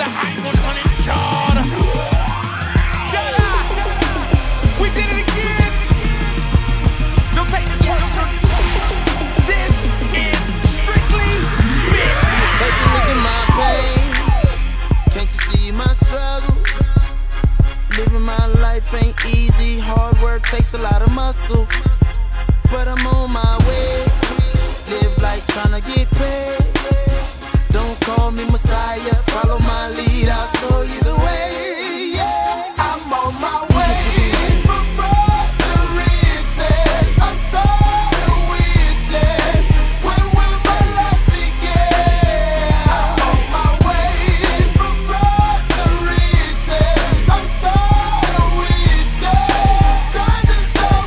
the Hot 100 chart. We did it again. Don't take this personal. This is strictly business. Take a look at my pain. Can't you see my struggle? Living my life ain't easy. Hard work takes a lot of muscle. But I'm on my way. Live like tryna get paid. Don't call me Messiah. Follow my lead, I'll show you the way. Yeah, I'm on my way. From Bronx to Riches, I'm tired of wishing. When will my life begin? I'm on my way. From Bronx to Riches, I'm tired of wishing. Time to start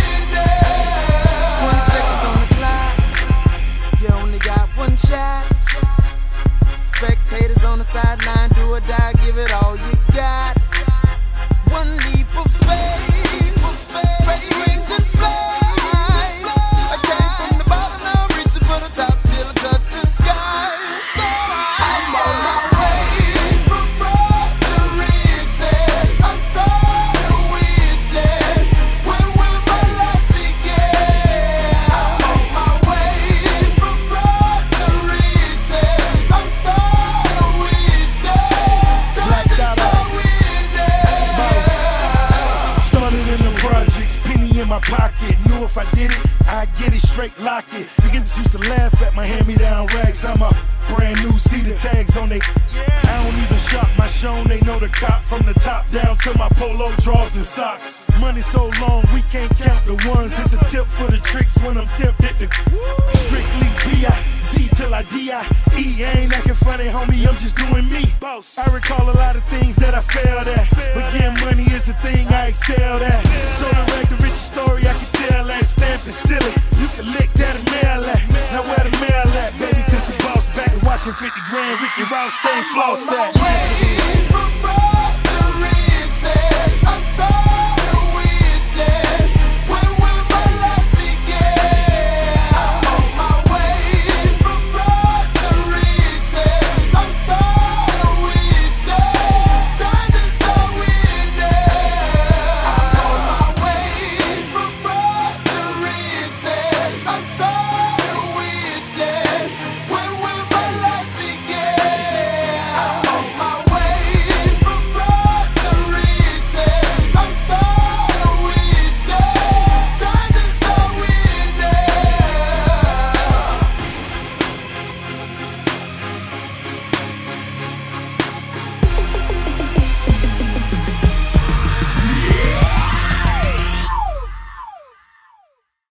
winning. 20 seconds on the clock. You only got one shot. Spectators on the sideline, do or die, give it all you got. One leap of faith, spread your wings and fly. I came from the bottom, now I'm reaching for the top till I touch the sky. So I'm on my way. From Bronx to Riches, I'm tired of wishing. When will my life begin? I'm on my way. From Bronx to Riches, I'm tired of wishing. Time to start winning. Started in the projects, penny in my pocket. Knew if I did it, I'd get it straight, lock it. Niggas used to laugh at my hand-me-down rags. I'm a brand new, see the tags on they. I don't even shop my show, they know the cop. From the top down to my polo drawers and socks. Money so long, we can't count the ones. It's a tip for the tricks when I'm tempted to. Strictly B-I-Z till I D-I-E. I ain't acting funny, homie, I'm just doing me. I recall a lot of things that I failed at, but getting money is the thing I excelled at. So to write the richest story, I can tell that stamp is silly. You can lick that and mail that. Now where the mail at, baby, cause the boss back and watching 50 grand, Ricky Ross can't floss that.